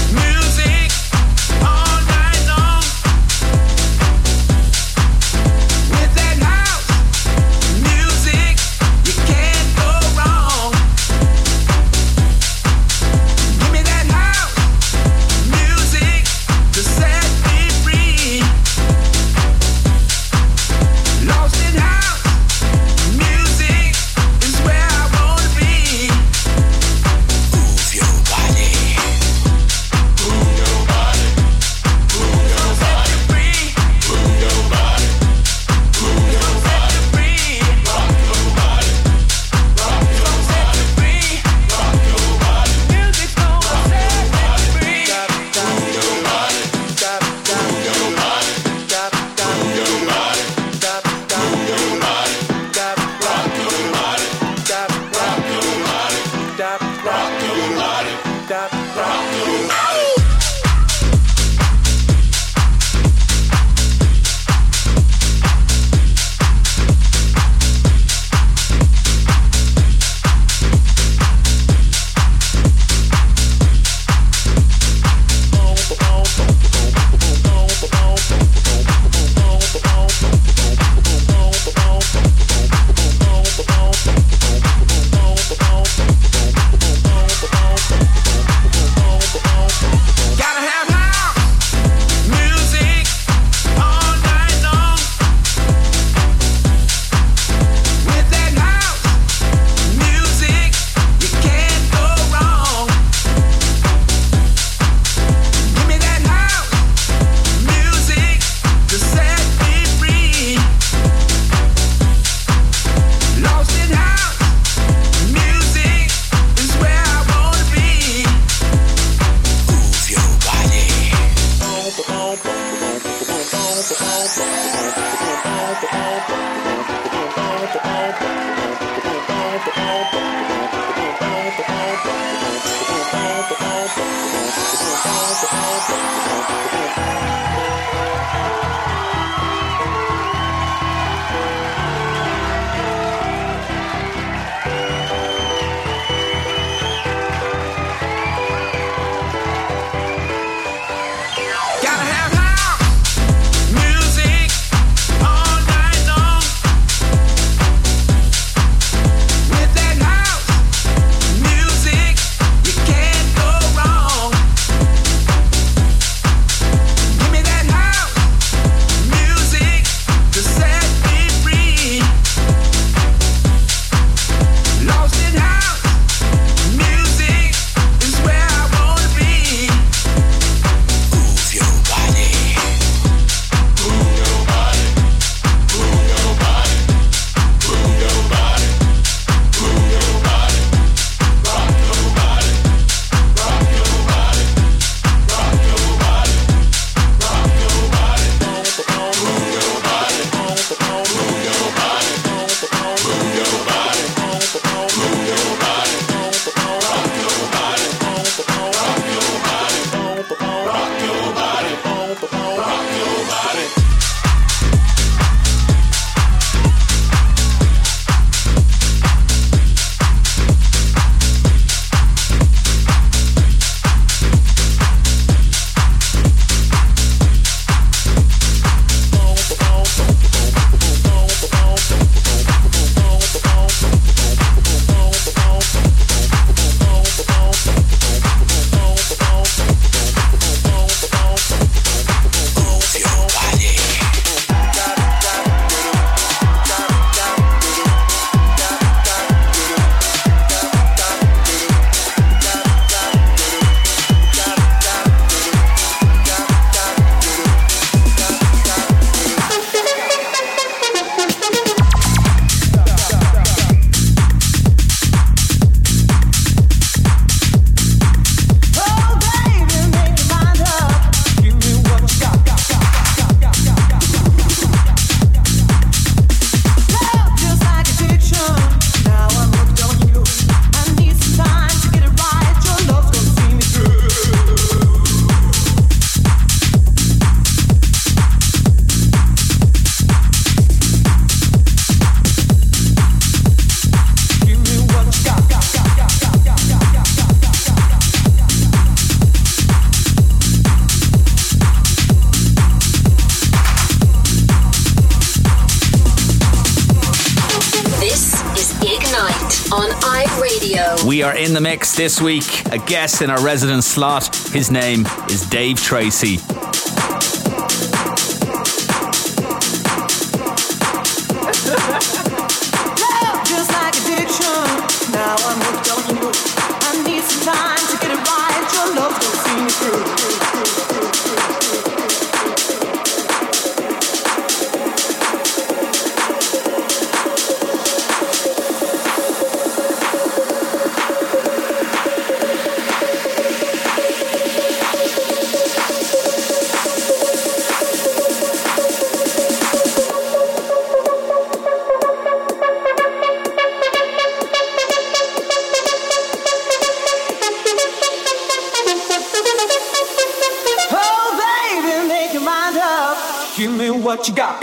music all night long. With that house music, you can't go wrong. Give me that house music to set me free. Lost in house music is where I wanna be. Move your body. We are in the mix this week. A guest in our resident slot. His name is Dave Tracy. Just like addiction, now I'm hooked on you. I need some time to get it right. Your love don't see me through. What you got.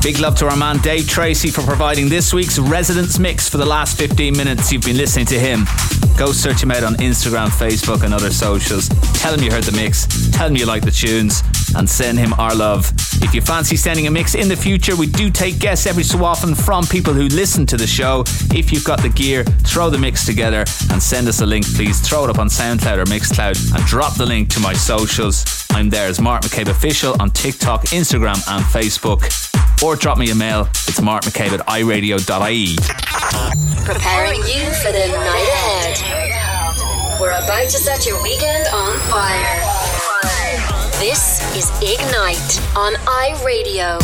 Big love to our man Dave Tracy for providing this week's Residence Mix for the last 15 minutes you've been listening to him. Go search him out on Instagram, Facebook and other socials. Tell him you heard the mix, tell him you like the tunes, and send him our love. If you fancy sending a mix in the future, we do take guests every so often from people who listen to the show. If you've got the gear, throw the mix together and send us a link, please. Throw it up on SoundCloud or Mixcloud and drop the link to my socials. I'm there as Mark McCabe Official on TikTok, Instagram and Facebook. Or drop me a mail. It's markmccabe@iradio.ie. Preparing you for the night ahead. We're about to set your weekend on fire. This is Ignite on iRadio.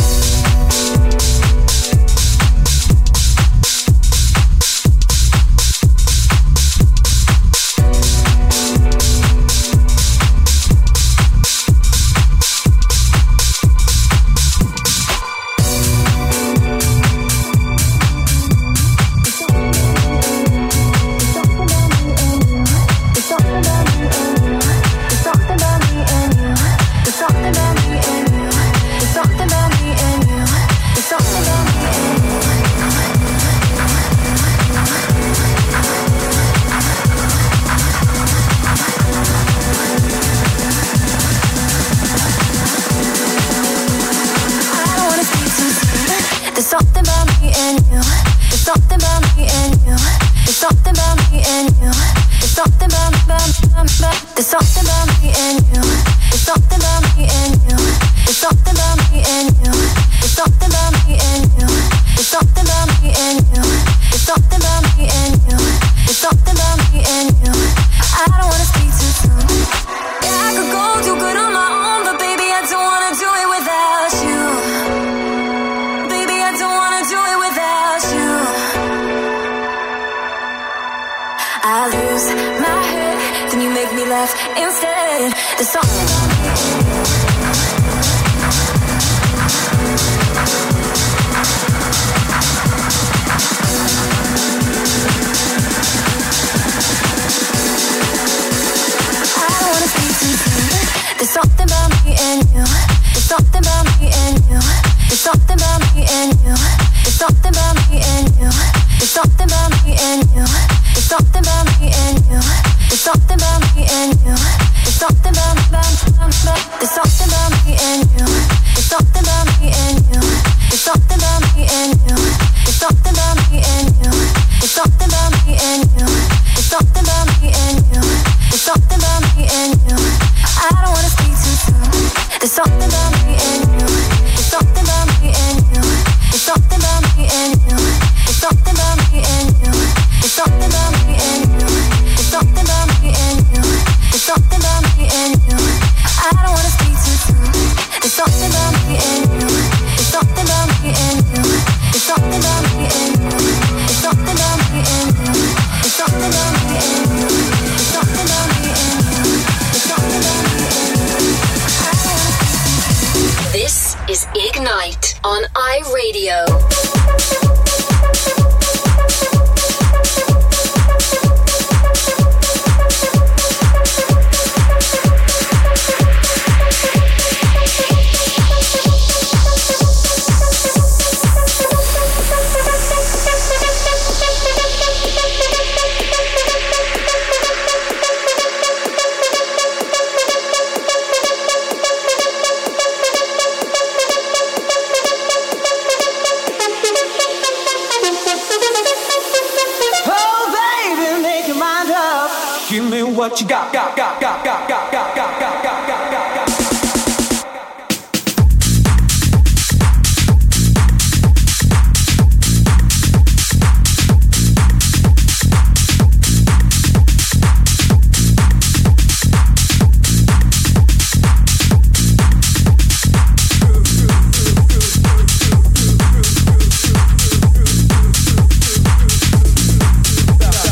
What you got.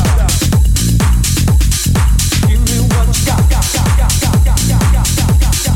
Give me what you got.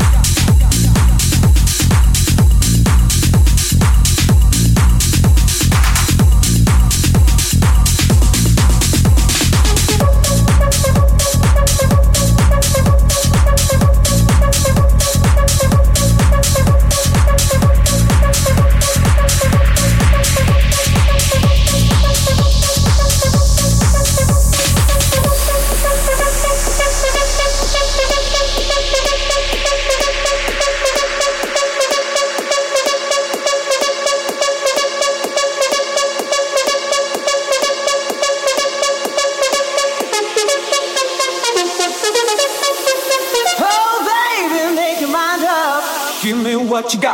what you got.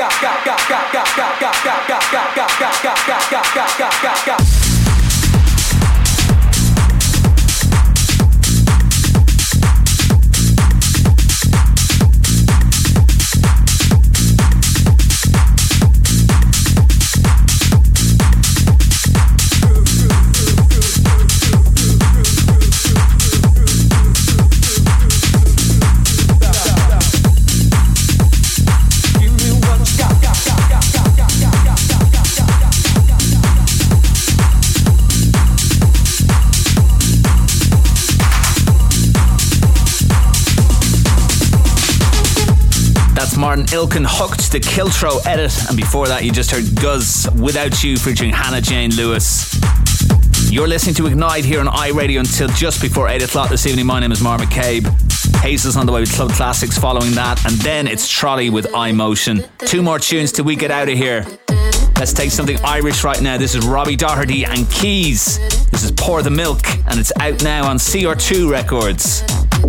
Martin Ilkin hooked the Kiltro edit, and before that you just heard Guz Without You featuring Hannah Jane Lewis. You're listening to Ignite here on iRadio until just before 8 o'clock this evening. My name is Mark McCabe. Hazel's on the way with Club Classics following that, and then it's Trolley with iMotion. 2 more tunes till we get out of here. Let's take something Irish right now. This is Robbie Doherty and Keys. This is Pour the Milk, and it's out now on CR2 Records.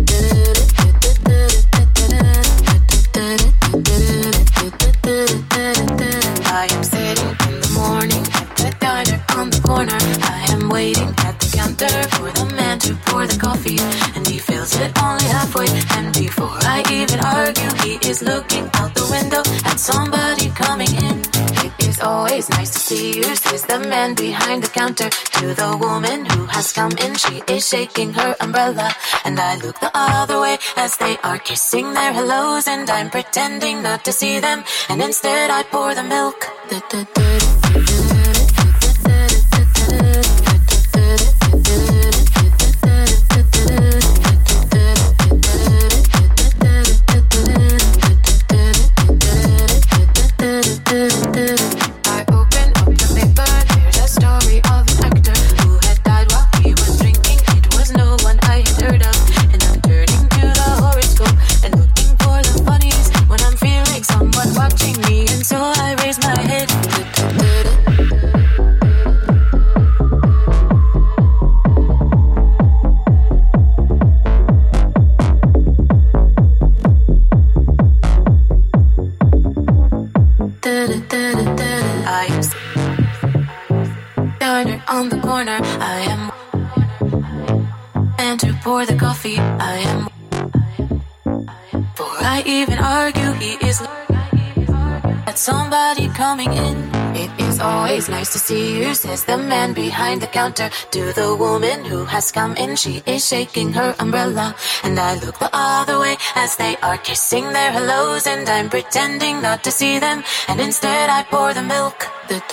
I am sitting in the morning at the diner on the corner. I am waiting at the counter for the man to pour the coffee, and he fills it only halfway. And before I even argue, he is looking out the window at somebody coming in. It is always nice to see you, says the man behind the counter to the woman who has come in. She is shaking her umbrella, and I look the other way as they are kissing their hellos, and I'm pretending not to see them, and instead I pour the milk. On the corner, I am, and to pour the coffee, I am. Before I even argue, he is at somebody coming in. It is always nice to see you, says the man behind the counter to the woman who has come in. She is shaking her umbrella, and I look the other way as they are kissing their hellos, and I'm pretending not to see them, and instead I pour the milk.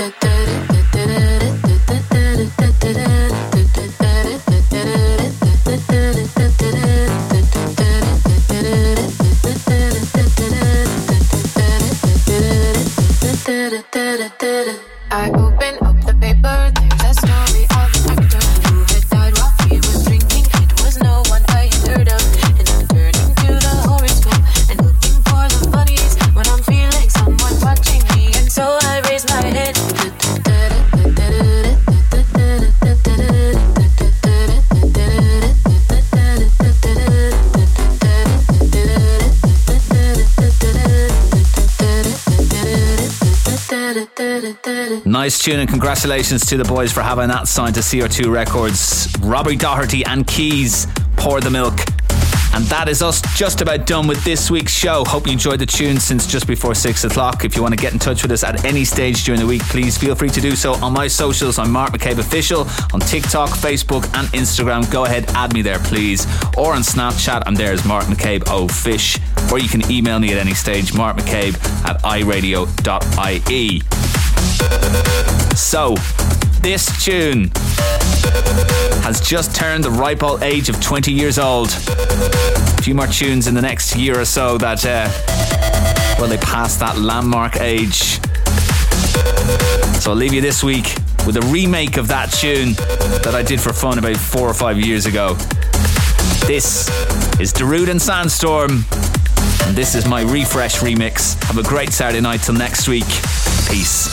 I open up the paper, there's a story of an actor who had died while he was drinking. It was no one I had heard of, and I'm turning to the horoscope and looking for the funnies when I'm feeling someone watching me, and so I raise my head. Nice tune, and congratulations to the boys for having that signed to CR2 Records. Robbie Doherty and Keys, Pour the Milk. And that is us just about done with this week's show. Hope you enjoyed the tunes since just before 6 o'clock. If you want to get in touch with us at any stage during the week, please feel free to do so on my socials. I'm Mark McCabe Official on TikTok, Facebook and Instagram. Go ahead, add me there please. Or on Snapchat, I'm there as Mark McCabe O'Fish. Or you can email me at any stage, markmccabe@iradio.ie. So, this tune has just turned the ripe old age of 20 years old. A few more tunes in the next year or so that, well, they pass that landmark age. So I'll leave you this week with a remake of that tune that I did for fun about 4 or 5 years ago. This is Darude and Sandstorm, and this is my refresh remix. Have a great Saturday night till next week. Peace.